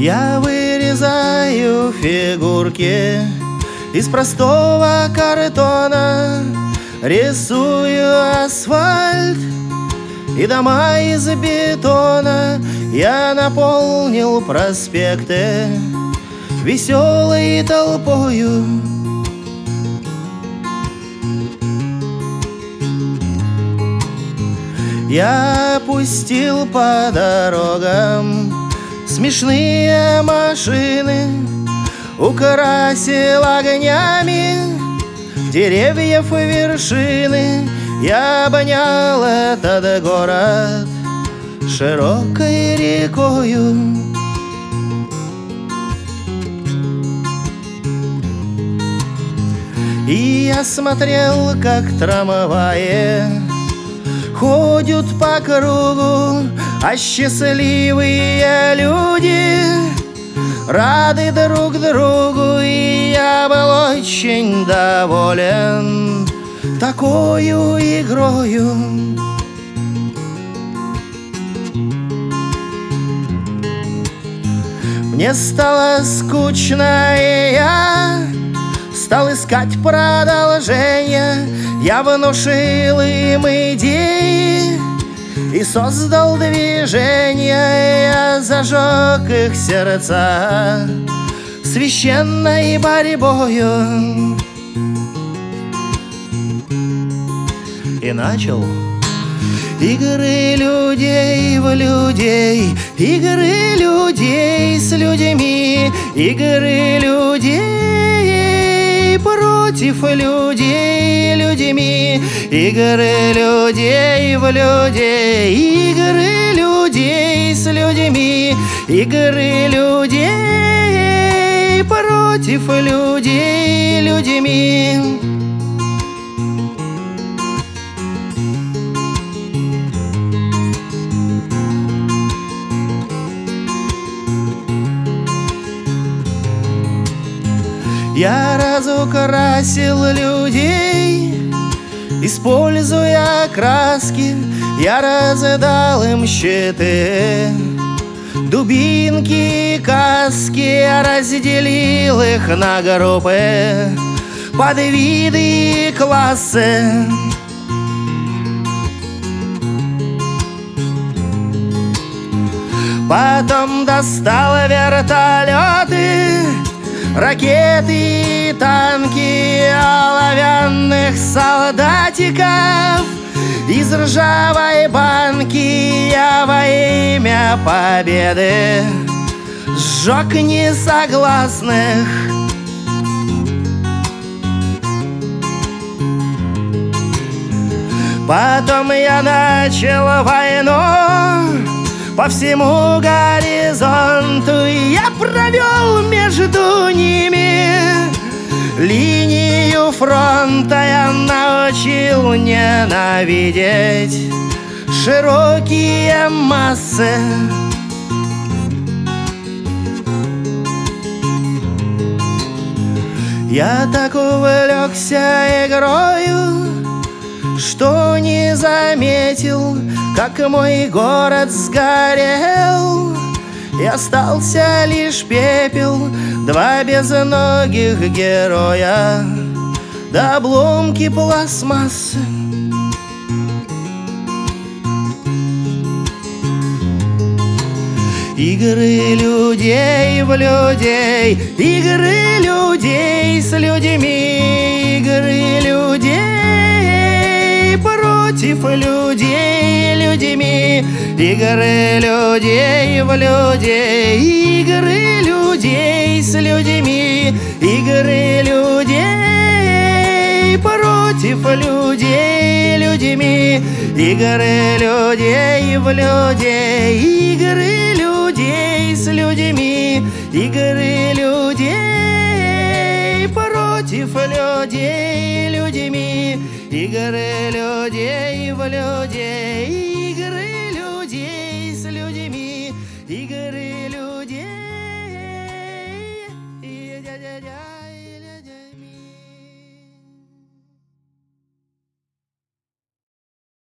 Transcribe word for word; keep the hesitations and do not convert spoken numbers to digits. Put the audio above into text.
Я вырезаю фигурки из простого картона, рисую асфальт и дома из бетона. Я наполнил проспекты веселой толпою. Я пустил по дорогам смешные машины, украсил огнями деревьев и вершины. Я обнял этот город широкой рекою. И я смотрел, как трамваи ходят по кругу, а счастливые люди рады друг другу. И я был очень доволен такою игрою. Мне стало скучно, и я стал искать продолжение. Я внушил им идеи и создал движение. Я зажег их сердца священной борьбою и начал игры людей в людей, игры людей с людьми, игры людей против людей людьми, игры людей в людей, игры людей с людьми, игры людей против людей людьми. Я разукрасил людей, используя краски. Я раздал им щиты, дубинки и каски. Я разделил их на группы под виды и классы. Потом достал вертолеты, ракеты и танки, оловянных солдатиков из ржавой банки. Я во имя победы сжег несогласных. Потом я начал войну по всему горизонту. Я провел между ними линию фронта. Я научил ненавидеть широкие массы. Я так увлекся игрою, что не заметил, как мой город сгорел, и остался лишь пепел, два безногих героя да обломки пластмассы. Игры людей в людей, игры людей с людьми, игры людей против людей людьми, игры людей в людей, игры людей с людьми, игры людей против людей людьми, игры людей в людей, игры людей с людьми, игры людей против людей людьми, игры людей в людей, игры людей с людьми, игры людей. И дя-дя-дя.